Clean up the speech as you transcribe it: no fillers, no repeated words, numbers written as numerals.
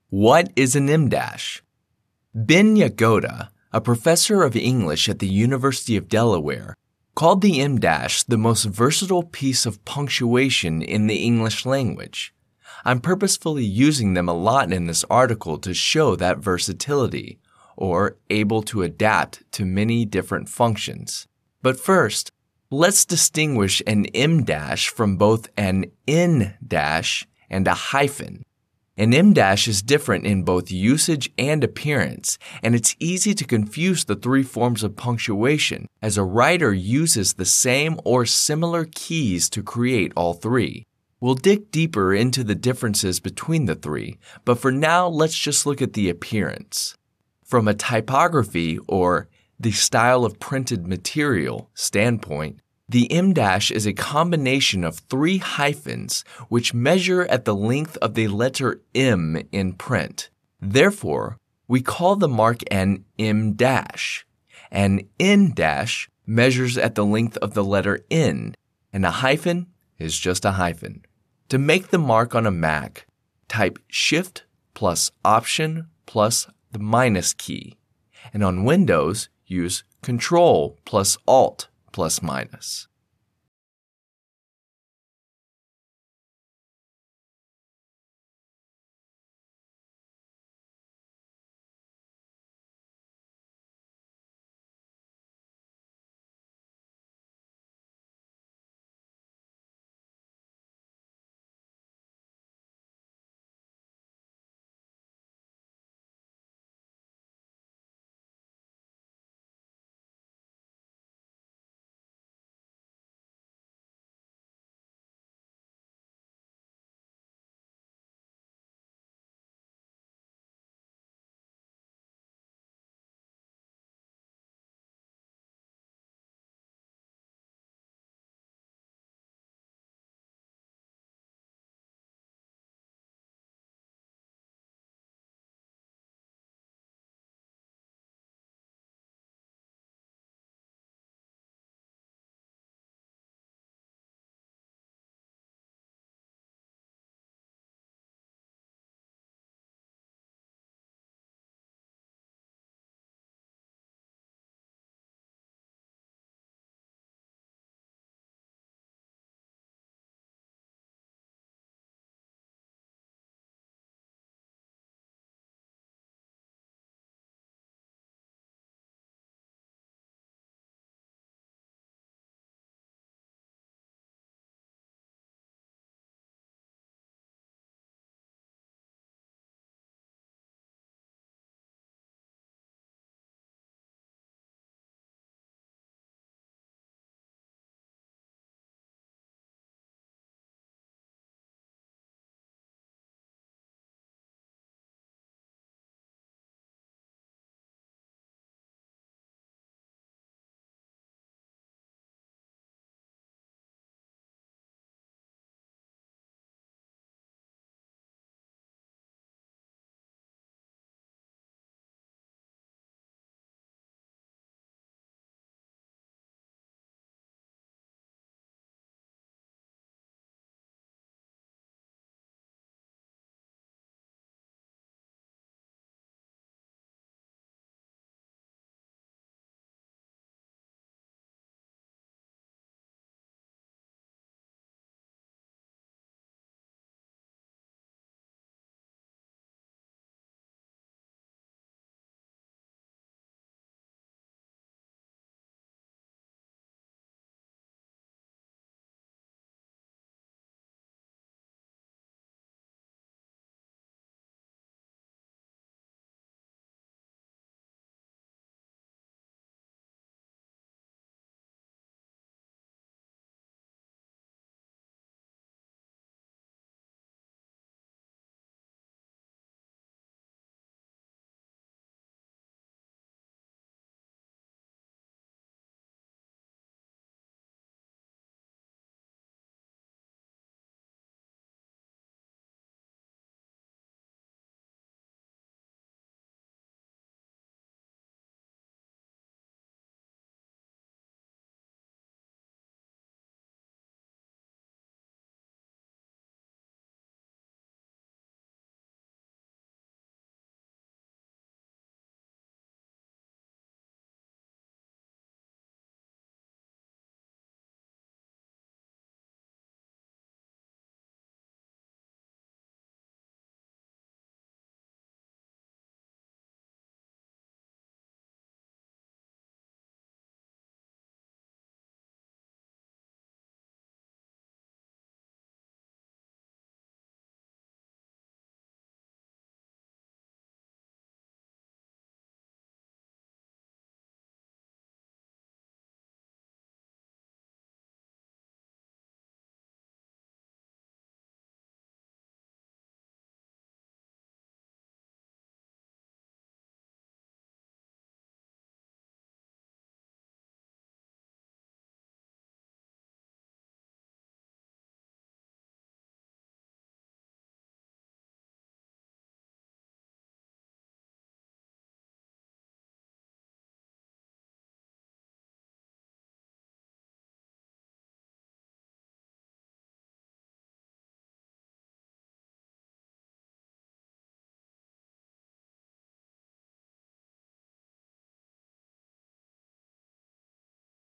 What is an em dash? Ben Yagoda, a professor of English at the University of Delaware, called the em dash the most versatile piece of punctuation in the English language. I'm purposefully using them a lot in this article to show that versatility, or able to adapt to many different functions. But first, let's distinguish an em dash from both an en dash and a hyphen. An em dash is different in both usage and appearance, and it's easy to confuse the three forms of punctuation as a writer uses the same or similar keys to create all three. We'll dig deeper into the differences between the three, but for now, let's just look at the appearance. From a typography or the style of printed material standpoint, the em dash is a combination of three hyphens which measure at the length of the letter M in print. Therefore, we call the mark an em dash. An en dash measures at the length of the letter N, and a hyphen is just a hyphen. To make the mark on a Mac, type Shift plus Option plus the minus key, and on Windows, use Control plus Alt plus minus.